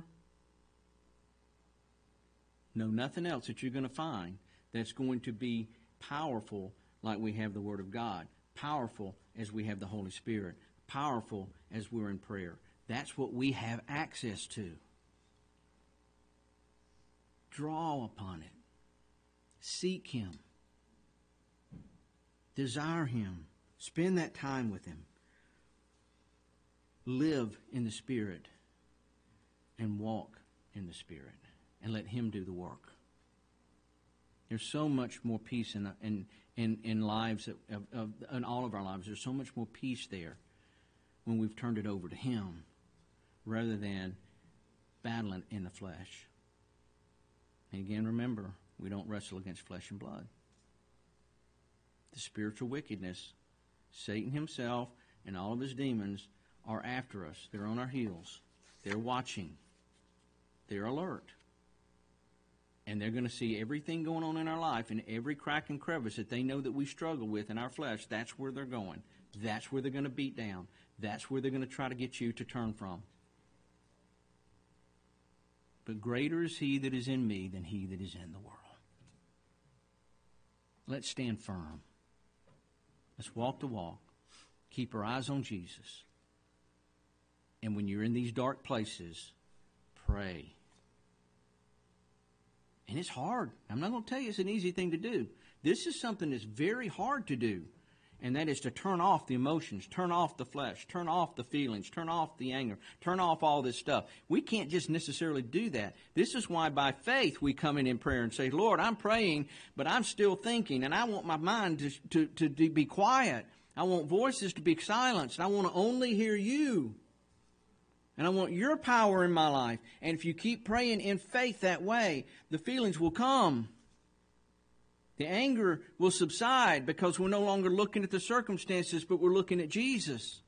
no nothing else that you're going to find that's going to be powerful like we have the Word of God, powerful as we have the Holy Spirit, powerful as we're in prayer. That's what we have access to. Draw upon it. Seek Him. Desire Him. Spend that time with Him. Live in the Spirit and walk in the Spirit and let Him do the work. There's so much more peace in in in, in lives of, of in all of our lives. There's so much more peace there when we've turned it over to Him rather than battling in the flesh. And again, remember, we don't wrestle against flesh and blood. The spiritual wickedness, Satan himself and all of his demons are after us. They're on our heels. They're watching. They're alert. And they're going to see everything going on in our life and every crack and crevice that they know that we struggle with in our flesh. That's where they're going. That's where they're going to beat down. That's where they're going to try to get you to turn from. But greater is He that is in me than he that is in the world. Let's stand firm. Let's walk the walk. Keep our eyes on Jesus. And when you're in these dark places, pray. And it's hard. I'm not going to tell you it's an easy thing to do. This is something that's very hard to do. And that is to turn off the emotions, turn off the flesh, turn off the feelings, turn off the anger, turn off all this stuff. We can't just necessarily do that. This is why by faith we come in in prayer and say, Lord, I'm praying, but I'm still thinking, and I want my mind to, to, to, to be quiet. I want voices to be silenced. I want to only hear you. And I want your power in my life. And if you keep praying in faith that way, the feelings will come. The anger will subside because we're no longer looking at the circumstances, but we're looking at Jesus.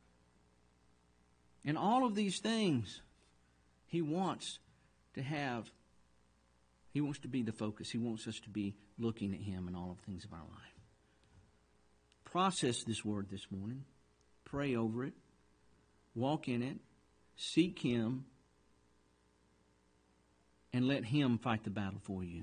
And all of these things, He wants to have, He wants to be the focus. He wants us to be looking at Him in all of the things of our life. Process this word this morning. Pray over it. Walk in it. Seek Him. And let Him fight the battle for you.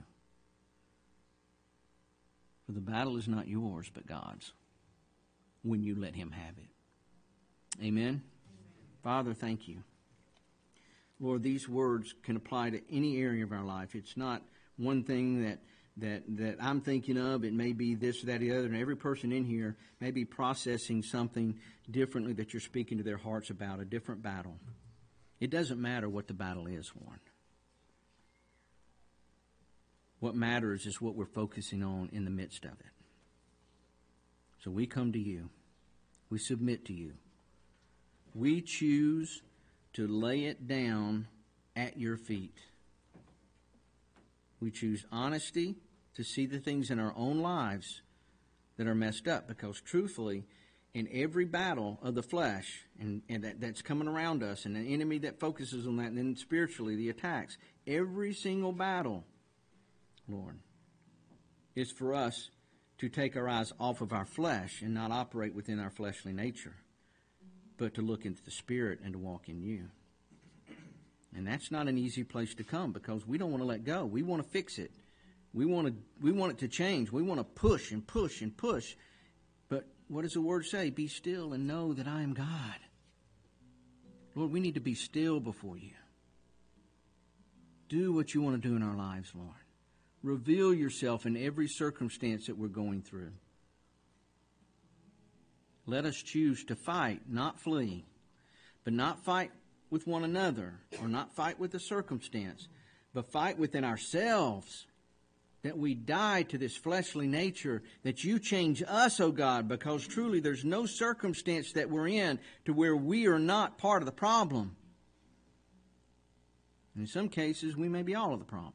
For the battle is not yours, but God's, when you let Him have it. Amen? Amen. Father, thank you. Lord, these words can apply to any area of our life. It's not one thing that, that, that I'm thinking of. It may be this, that, or the other. And every person in here may be processing something differently that you're speaking to their hearts about, a different battle. It doesn't matter what the battle is, Lord. What matters is what we're focusing on in the midst of it. So we come to you. We submit to you. We choose to lay it down at your feet. We choose honesty to see the things in our own lives that are messed up. Because truthfully, in every battle of the flesh and, and that, that's coming around us, and the enemy that focuses on that, and then spiritually the attacks, every single battle, Lord, is for us to take our eyes off of our flesh and not operate within our fleshly nature, but to look into the Spirit and to walk in you. And that's not an easy place to come because we don't want to let go. We want to fix it. We want to, we want it to change. We want to push and push and push. But what does the Word say? Be still and know that I am God. Lord, we need to be still before you. Do what you want to do in our lives, Lord. Reveal yourself in every circumstance that we're going through. Let us choose to fight, not flee, but not fight with one another or not fight with the circumstance, but fight within ourselves, that we die to this fleshly nature, that you change us, O God, because truly there's no circumstance that we're in to where we are not part of the problem. And in some cases, we may be all of the problem.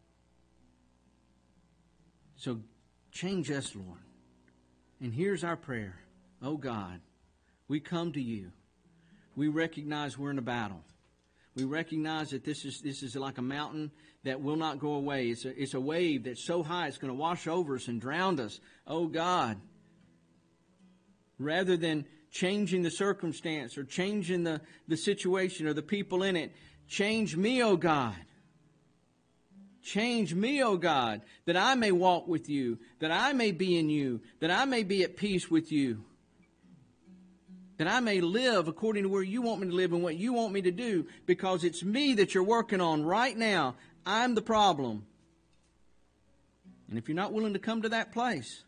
So change us, Lord. And here's our prayer. Oh God, we come to you. We recognize we're in a battle. We recognize that this is this is like a mountain that will not go away. It's a, it's a wave that's so high it's going to wash over us and drown us. Oh God, rather than changing the circumstance or changing the, the situation or the people in it, change me, oh God. Change me, O God, that I may walk with you, that I may be in you, that I may be at peace with you, that I may live according to where you want me to live and what you want me to do, because it's me that you're working on right now. I'm the problem. And if you're not willing to come to that place,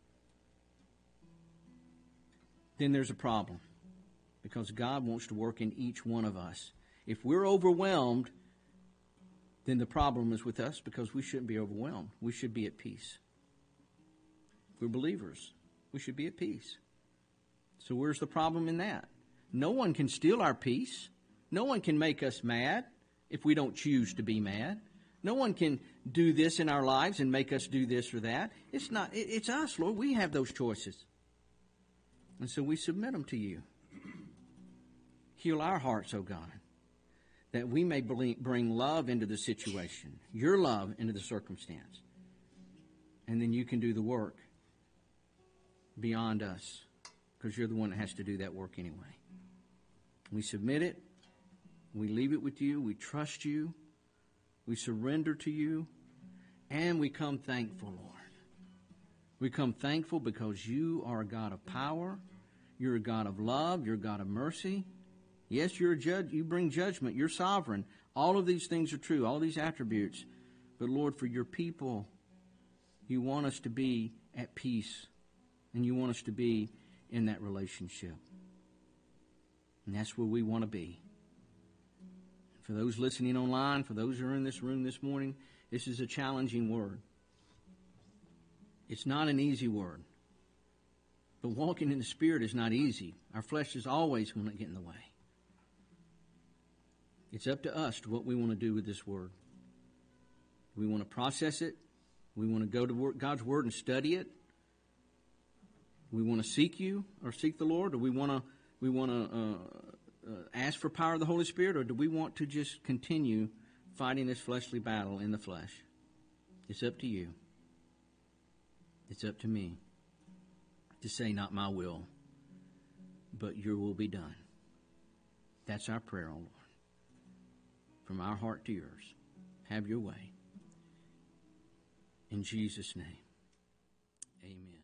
then there's a problem, because God wants to work in each one of us. If we're overwhelmed, then the problem is with us, because we shouldn't be overwhelmed. We should be at peace. If we're believers, we should be at peace. So where's the problem in that? No one can steal our peace. No one can make us mad if we don't choose to be mad. No one can do this in our lives and make us do this or that. It's not. It's us, Lord. We have those choices. And so we submit them to you. Heal our hearts, O God, that we may bring love into the situation, your love into the circumstance. And then you can do the work beyond us, because you're the one that has to do that work anyway. We submit it. We leave it with you. We trust you. We surrender to you. And we come thankful, Lord. We come thankful because you are a God of power. You're a God of love. You're a God of mercy. Yes, you're a judge. You bring judgment. You're sovereign. All of these things are true. All these attributes. But Lord, for your people, you want us to be at peace And you want us to be in that relationship. And that's where we want to be. For those listening online, for those who are in this room this morning, this is a challenging word. It's not an easy word. But walking in the Spirit is not easy. Our flesh is always going to get in the way. It's up to us to what we want to do with this word. We want to process it. We want to go to God's word and study it. We want to seek you or seek the Lord, or we want to we want to uh, uh, ask for power of the Holy Spirit, or do we want to just continue fighting this fleshly battle in the flesh? It's up to you. It's up to me to say, not my will, but your will be done. That's our prayer, O Lord. From our heart to yours. Have your way. In Jesus' name, amen.